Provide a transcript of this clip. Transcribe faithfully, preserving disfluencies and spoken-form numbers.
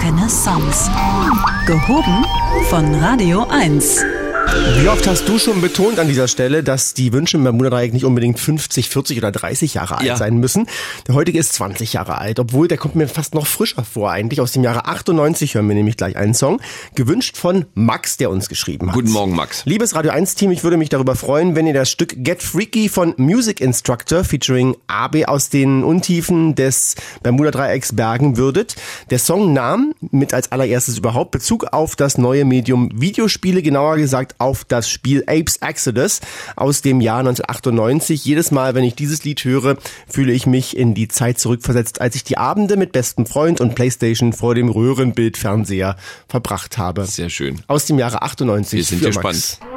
Renaissance. Gehoben von Radio eins. Wie oft hast du schon betont an dieser Stelle, dass die Wünsche im Bermuda-Dreieck nicht unbedingt fünfzig, vierzig oder dreißig Jahre alt ja. sein müssen? Der heutige ist zwanzig Jahre alt, obwohl der kommt mir fast noch frischer vor eigentlich. Aus dem Jahre achtundneunzig hören wir nämlich gleich einen Song, gewünscht von Max, der uns geschrieben hat. Guten Morgen, Max. Liebes Radio eins Team, ich würde mich darüber freuen, wenn ihr das Stück Get Freaky von Music Instructor featuring Abe aus den Untiefen des Bermuda-Dreiecks bergen würdet. Der Song nahm mit als allererstes überhaupt Bezug auf das neue Medium Videospiele, genauer gesagt auf das Spiel Apes Exodus aus dem Jahr neunzehnhundertachtundneunzig. Jedes Mal, wenn ich dieses Lied höre, fühle ich mich in die Zeit zurückversetzt, als ich die Abende mit bestem Freund und Playstation vor dem Röhrenbildfernseher verbracht habe. Sehr schön. Aus dem Jahre achtundneunzig. Wir sind für gespannt. Max.